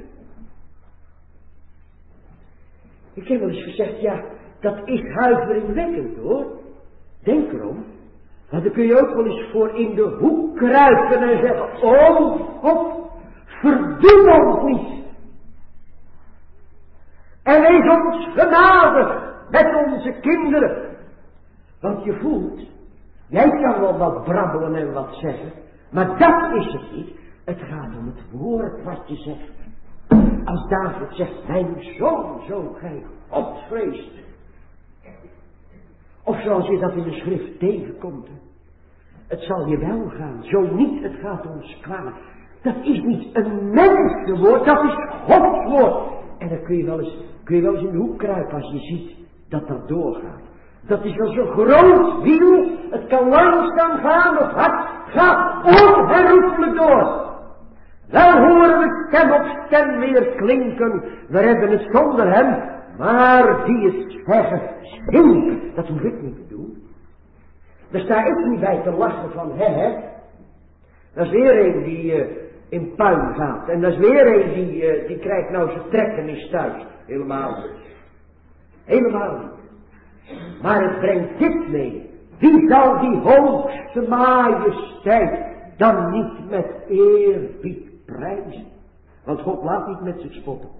Ik heb wel eens gezegd, ja, dat is huiveringwekkend, hoor. Denk erom. Want dan kun je ook wel eens voor in de hoek kruipen en zeggen, oh God, verdoem ons niet. En wees ons genadig met onze kinderen. Want je voelt, jij kan wel wat brabbelen en wat zeggen, maar dat is het niet. Het gaat om het woord wat je zegt. Als David zegt, mijn zoon, zo gij God vreest. Of zoals je dat in de schrift tegenkomt. Het zal je wel gaan, zo niet, het gaat ons kwaad. Dat is niet een mensenwoord, dat is Gods woord. En dan kun je wel eens in de hoek kruipen als je ziet dat dat doorgaat. Dat is wel zo'n groot wiel, het kan langzaam gaan of hard, gaat onherroepelijk door. Wel horen we stem op stem weer klinken, we hebben het zonder hem, maar die het zeggen stinken. Dat hoef ik niet te doen. Daar sta ik niet bij te lachen van hè. Dat is weer een die in puin gaat. En dat is weer een die krijgt nou zijn trekkenis thuis. Helemaal niet. Helemaal niet. Maar het brengt dit mee. Wie zal die hoogste majesteit dan niet met eerbied prijzen? Want God laat niet met zich spotten.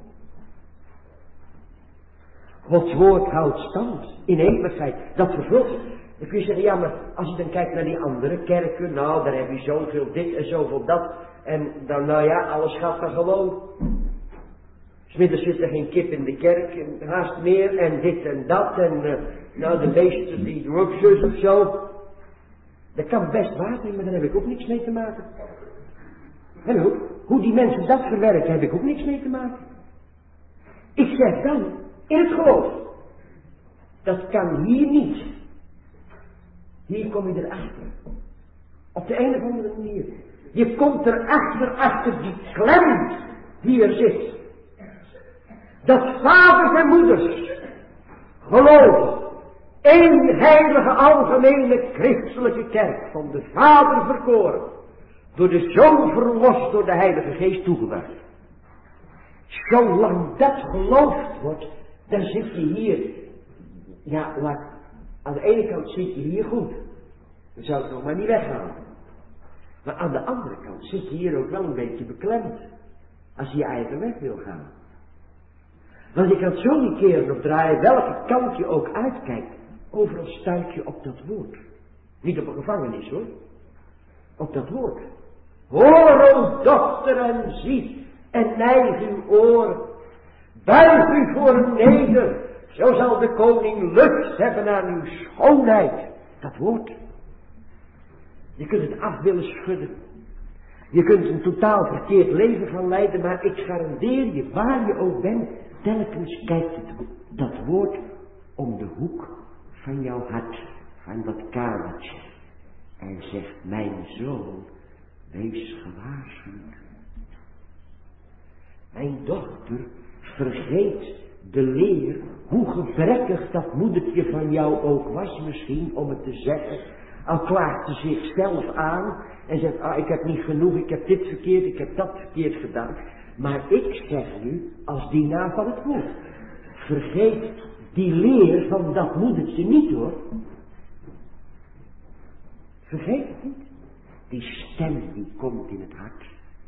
Gods woord houdt stand in eeuwigheid. Dat vervult zich. Dan kun je zeggen, ja, maar als je dan kijkt naar die andere kerken, nou, daar heb je zoveel dit en zoveel dat. En dan, nou ja, alles gaat dan gewoon. 'Smiddags zit er geen kip in de kerk, en haast meer, en dit en dat, en nou de meester die doet ook zus of zo. Dat kan best waar zijn, maar daar heb ik ook niks mee te maken. Hallo, hoe die mensen dat verwerken, heb ik ook niks mee te maken. Ik zeg dan, in het geloof, dat kan hier niet. Hier kom je erachter. Op de een of andere manier. Je komt erachter, achter die klem die er zit. Dat vaders en moeders geloven. Eén heilige algemene christelijke kerk, van de Vader verkoren, door de Zoon verlost, door de Heilige Geest toegebracht. Zolang dat geloofd wordt, dan zit je hier, ja, aan de ene kant zit je hier goed. Dan zou ik nog maar niet weghalen. Maar aan de andere kant zit je hier ook wel een beetje beklemd, als je je eigen weg wil gaan. Want je kan het zo niet keren of draaien, welke kant je ook uitkijkt. Overal stuit je op dat woord. Niet op een gevangenis hoor. Op dat woord. Hoor, o dochter, en zie, en neig uw oor. Buig u voor hem neder, zo zal de koning lust hebben aan uw schoonheid. Dat woord. Je kunt het af willen schudden. Je kunt een totaal verkeerd leven van leiden, maar ik garandeer je, waar je ook bent, telkens kijkt dat woord om de hoek van jouw hart, van dat kamertje, en zegt, mijn zoon, wees gewaarschuwd. Mijn dochter, vergeet de leer, hoe gebrekkig dat moedertje van jou ook was misschien, om het te zeggen. Al klaagt ze zichzelf aan en zegt, ik heb niet genoeg, ik heb dit verkeerd, ik heb dat verkeerd gedaan. Maar ik zeg nu, als dienaar van het woord, vergeet die leer van dat moedertje niet hoor. Vergeet het niet. Die stem die komt in het hart.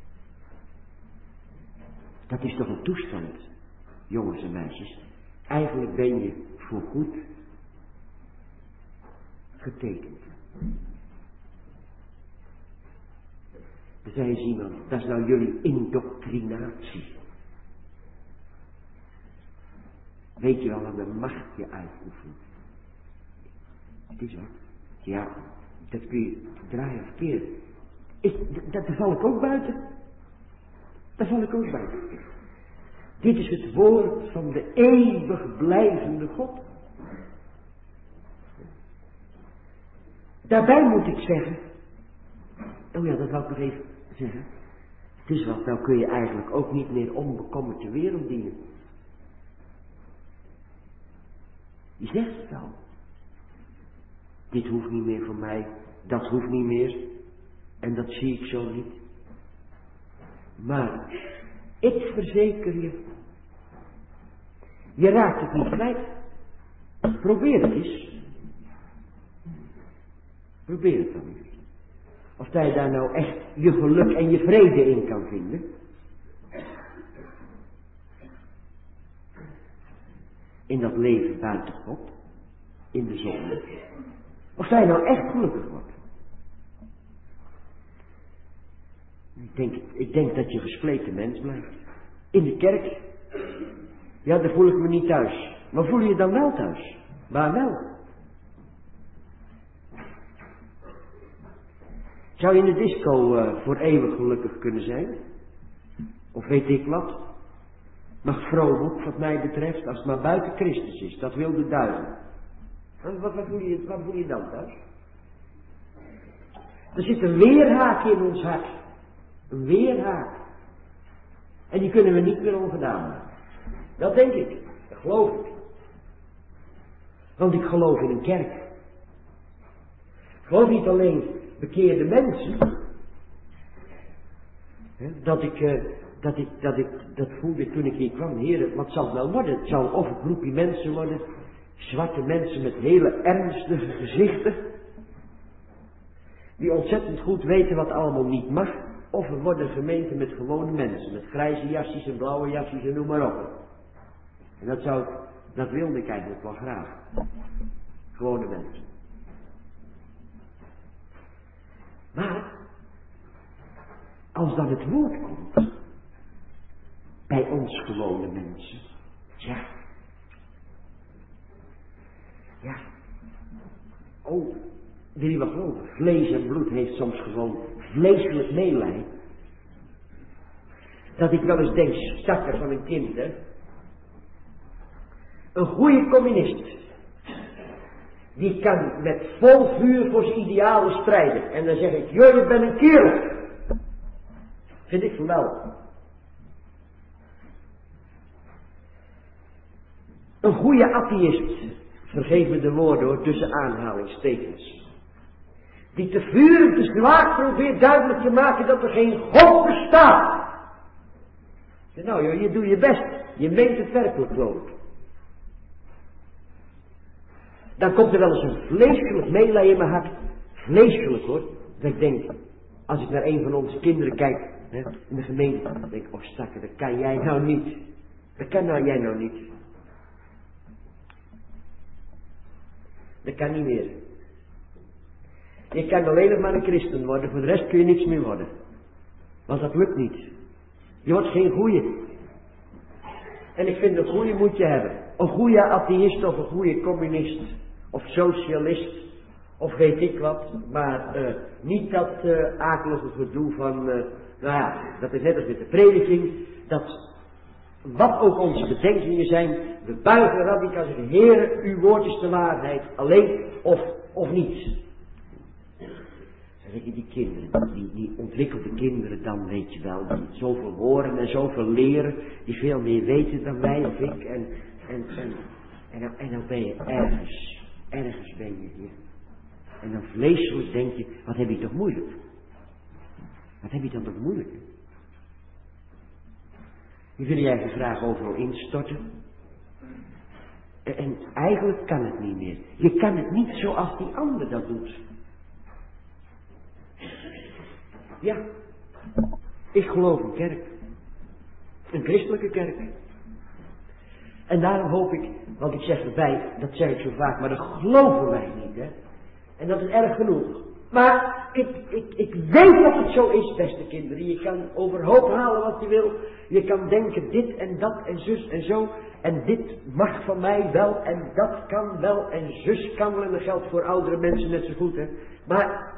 Dat is toch een toestand, jongens en meisjes. Eigenlijk ben je voorgoed getekend. Dan zei eens iemand, dat is nou jullie indoctrinatie. Weet je wel wat de macht je uitoefent? Het is wat. Ja, dat kun je draaien of keren. Daar val ik ook buiten. Daar val ik ook buiten. Dit is het woord van de eeuwig blijvende God. Daarbij moet ik zeggen, oh ja, dat wou ik nog even zeggen. Het is wat, nou kun je eigenlijk ook niet meer onbekommerd de wereld dienen. Je zegt het al. Dit hoeft niet meer voor mij, dat hoeft niet meer. En dat zie ik zo niet. Maar, ik verzeker je, je raakt het niet kwijt. Probeer het eens. Probeer het dan eens. Of dat je daar nou echt je geluk en je vrede in kan vinden. In dat leven buiten God. In de zonde. Of dat je nou echt gelukkig wordt. Ik denk dat je gespleten mens blijft. In de kerk. Ja, daar voel ik me niet thuis. Maar voel je je dan wel thuis? Waar wel? Zou je in de disco voor eeuwig gelukkig kunnen zijn? Of weet ik wat? Mag vroom ook, wat mij betreft, als het maar buiten Christus is. Dat wil de duivel. Wat voel je dan thuis? Er zit een weerhaak in ons hart. Een weerhaak. En die kunnen we niet meer ongedaan maken. Dat denk ik. Dat geloof ik. Want ik geloof in een kerk. Ik geloof niet alleen bekeerde mensen. Dat voelde ik toen ik hier kwam. Heer, wat zal het nou worden? Het zal of een groepje mensen worden. Zwarte mensen met hele ernstige gezichten. Die ontzettend goed weten wat allemaal niet mag. Of er worden gemeenten met gewone mensen. Met grijze jasjes en blauwe jasjes en noem maar op. En dat wilde ik eigenlijk wel graag. Gewone mensen. Maar, als dan het woord komt, bij ons ons gewone mensen. Ja. Ja. Oh, wil je wel geloven? Vlees en bloed heeft soms gewoon vleeselijk meelij. Dat ik wel eens denk, stakker van een kind, hè. Een goede communist. Die kan met vol vuur voor zijn idealen strijden. En dan zeg ik, joh, je bent een kerel. Vind ik van wel. Een goede atheïst, vergeef me de woorden hoor, tussen aanhalingstekens. Die te vuur en te zwaar probeert duidelijk te maken dat er geen God bestaat. Nou joh, je doet je best. Je meent het werkelijk geloof ik. Dan komt er wel eens een vleeselijk meelij in mijn hart. Vleeselijk hoor. Dat ik denk, als ik naar een van onze kinderen kijk, hè, in de gemeente, dan denk ik, oh stakker, dat kan jij nou niet. Dat kan jij nou niet. Dat kan niet meer. Je kan alleen nog maar een christen worden, voor de rest kun je niks meer worden. Want dat lukt niet. Je wordt geen goeie. En ik vind een goeie moet je hebben. Een goede atheïst of een goede communist. Of socialist. Of weet ik wat. Maar niet dat akelige gedoe van, nou ja, dat is net als met de prediking. Dat, wat ook onze bedenkingen zijn, we buigen radicaal zeggen, Heere, uw woord is de waarheid. Alleen of niet. Zeg je, die kinderen, die ontwikkelde kinderen dan, weet je wel, die zoveel horen en zoveel leren, die veel meer weten dan wij of ik, en dan ben je ergens ben je hier. En dan vleeselijk denk je, wat heb je toch moeilijk? Wat heb je dan toch moeilijk? Je wil je eigen vraag overal instorten. En eigenlijk kan het niet meer. Je kan het niet zoals die ander dat doet. Ja, ik geloof een kerk. Een christelijke kerk. En daarom hoop ik, want ik zeg erbij, dat zeg ik zo vaak, maar dat geloven wij niet, hè. En dat is erg genoeg. Maar ik weet dat het zo is, beste kinderen. Je kan overhoop halen wat je wil. Je kan denken dit en dat en zus en zo. En dit mag van mij wel en dat kan wel en zus kan wel. En dat geldt voor oudere mensen net zo goed, hè. Maar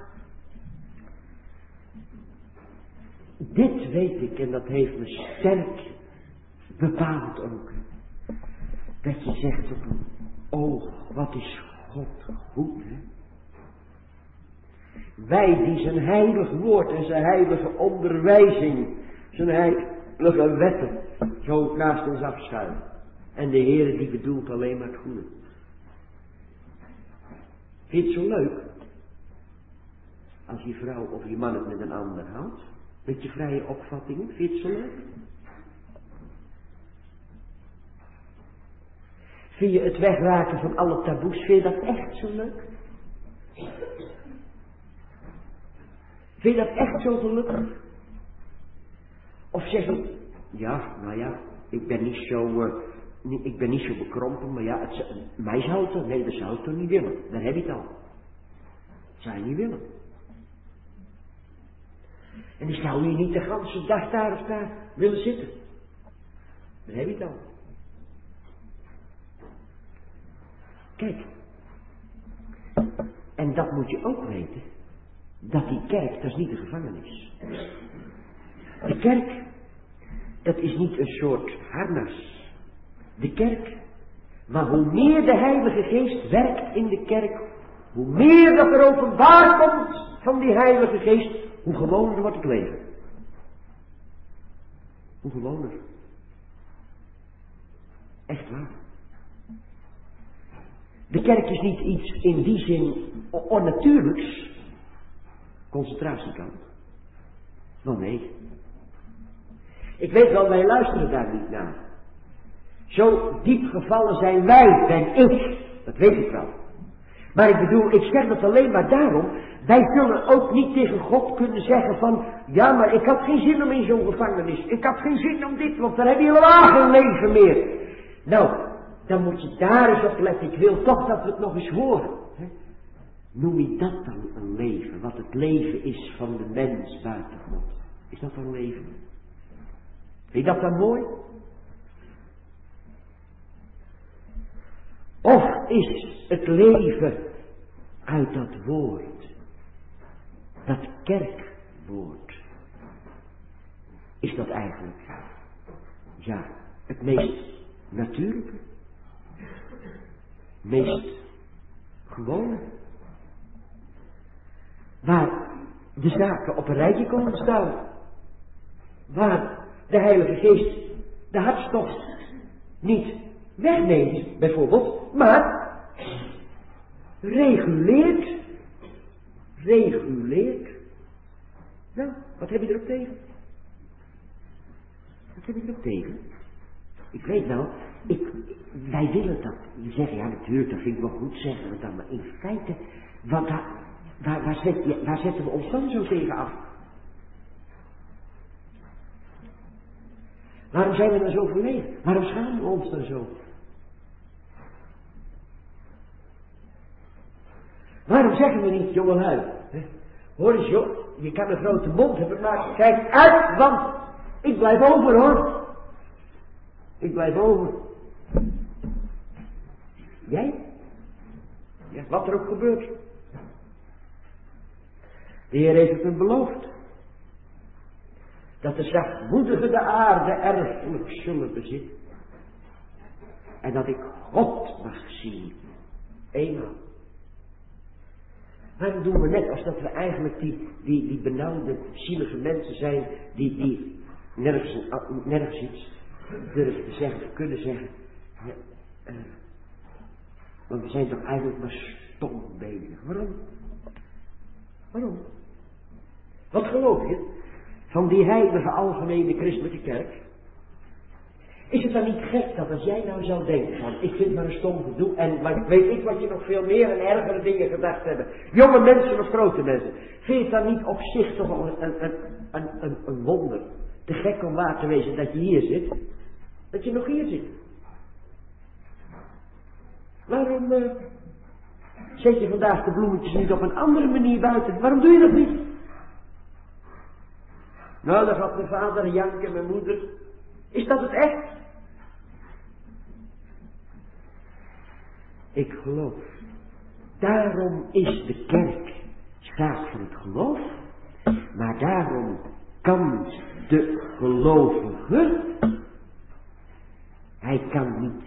dit weet ik en dat heeft me sterk bepaald ook. Dat je zegt op een oog, wat is God goed, hè. Wij die zijn heilig woord en zijn heilige onderwijzing, zijn heilige wetten, zo naast ons afschuiven. En de Heere die bedoelt alleen maar het goede. Vind je het zo leuk? Als je vrouw of je man het met een ander houdt? Met je vrije opvattingen? Vind je het zo leuk? Vind je het wegraken van alle taboes, vind je dat echt zo leuk? Vind je dat echt zo gelukkig? Of zeg je, ja, nou ja, ik ben niet zo bekrompen, maar ja, mij zou het toch, nee, dat zou ik toch niet willen. Daar heb je het al. Dat zou je niet willen. En die zou hier niet de ganse dag daar of daar willen zitten. Daar heb je het al. Kijk. En dat moet je ook weten. Dat die kerk, dat is niet de gevangenis. De kerk, dat is niet een soort harnas. De kerk, maar hoe meer de Heilige Geest werkt in de kerk, hoe meer dat er openbaar komt van die Heilige Geest, hoe gewoner wordt het leven. Hoe gewoner. Echt waar. De kerk is niet iets in die zin onnatuurlijks. Concentratiekamp. Nou nee. Ik weet wel, wij luisteren daar niet naar. Zo diep gevallen zijn wij, ben ik. Dat weet ik wel. Maar ik bedoel, ik zeg dat alleen maar daarom. Wij zullen ook niet tegen God kunnen zeggen van, ja, maar ik had geen zin om in zo'n gevangenis. Ik had geen zin om dit, want dan heb je helemaal geen leven meer. Nou, dan moet je daar eens op letten. Ik wil toch dat we het nog eens horen. Hè? Noem je dat dan een leven? Wat het leven is van de mens buiten God. Is dat dan leven? Vind je dat dan mooi? Of is het leven uit dat woord, dat kerkwoord, is dat eigenlijk, ja, het meest natuurlijke, meest gewone, waar de zaken op een rijtje komen staan, waar de Heilige Geest de hartstocht niet wegneemt, bijvoorbeeld, maar reguleert. Nou, wat heb je erop tegen? Wat heb je erop tegen? Ik weet nou, wij willen dat. Je zegt, ja natuurlijk, dat vind ik wel goed, zeggen we dan, maar in feite, waar zetten we ons dan zo tegen af? Waarom zijn we dan zo verlegen? Waarom schamen we ons dan zo? Waarom zeggen we niet, jongelui? Hoor eens joh, je kan een grote mond hebben, maar kijk uit, want ik blijf over hoor. Ik blijf over. Jij? Ja, wat er ook gebeurt. De Heer heeft het me beloofd. Dat de zachtmoedigen de aarde erfelijk zullen bezitten. En dat ik God mag zien. Eenmaal. Waarom doen we net als dat we eigenlijk die benauwde, zielige mensen zijn die nergens iets durven te zeggen of kunnen zeggen. Want we zijn toch eigenlijk maar stom bezig. Waarom? Wat geloof je van die heilige algemene christelijke kerk? Is het dan niet gek dat als jij nou zou denken van, ik vind maar een stom gedoe, en maar weet ik wat je nog veel meer en ergere dingen gedacht hebben, jonge mensen of grote mensen, vind je het dan niet op zich toch wel een wonder, te gek om waar te wezen dat je hier zit, dat je nog hier zit? Waarom zet je vandaag de bloemetjes niet op een andere manier buiten? Waarom doe je dat niet? Nou, dan gaat mijn vader janken en mijn moeder. Is dat het echt? Ik geloof. Daarom is de kerk zaak van het geloof. Maar daarom kan de gelovige, hij kan niet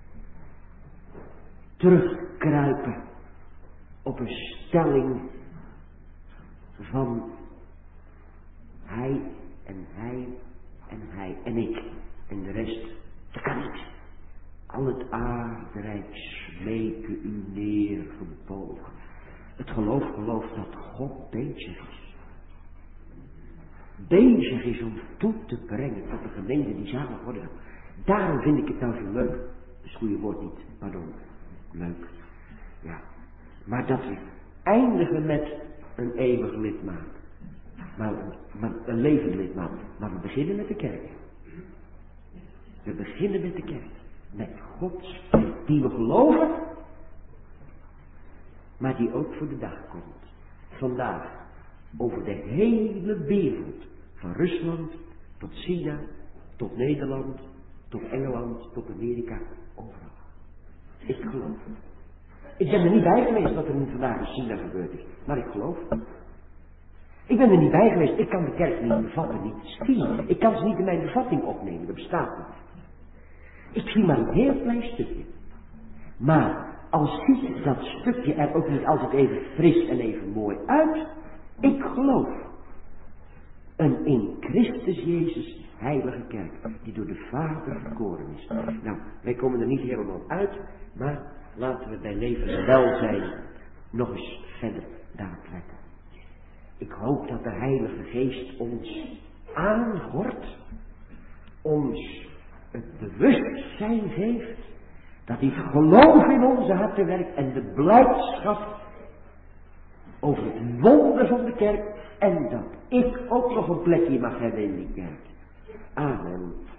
terugkruipen op een stelling van hij en hij en hij en ik en de rest. Dat kan niet. Al het aardrijk smeken u neergebogen. Het geloof gelooft dat God bezig is. Bezig is om toe te brengen tot de gemeente die zalig worden. Daarom vind ik het nou zo leuk. Dat is het goede woord niet, pardon. Leuk. Ja. Maar dat we eindigen met een eeuwig lidmaat. Maar een levend lidmaat. Maar we beginnen met de kerk. We beginnen met de kerk. Met God, die we geloven, maar die ook voor de dag komt. Vandaag, over de hele wereld, van Rusland tot China, tot Nederland, tot Engeland, tot Amerika, overal. Ik geloof. Ik ben er niet bij geweest wat er nu vandaag in China gebeurd is, maar ik geloof. Ik ben er niet bij geweest, ik kan de kerk niet bevatten, niet zien. Ik kan ze niet in mijn bevatting opnemen, dat bestaat niet. Ik zie maar een heel klein stukje. Maar als ziet dat stukje er ook niet altijd even fris en even mooi uit. Ik geloof. Een in Christus Jezus heilige kerk. Die door de Vader verkoren is. Nou, wij komen er niet helemaal uit. Maar laten we bij leven en welzijn nog eens verder daarop letten. Ik hoop dat de Heilige Geest ons aangort. Ons het bewustzijn geeft dat hij geloof in onze harten werkt en de blijdschap over het wonder van de kerk en dat ik ook nog een plekje mag hebben in die kerk. Amen.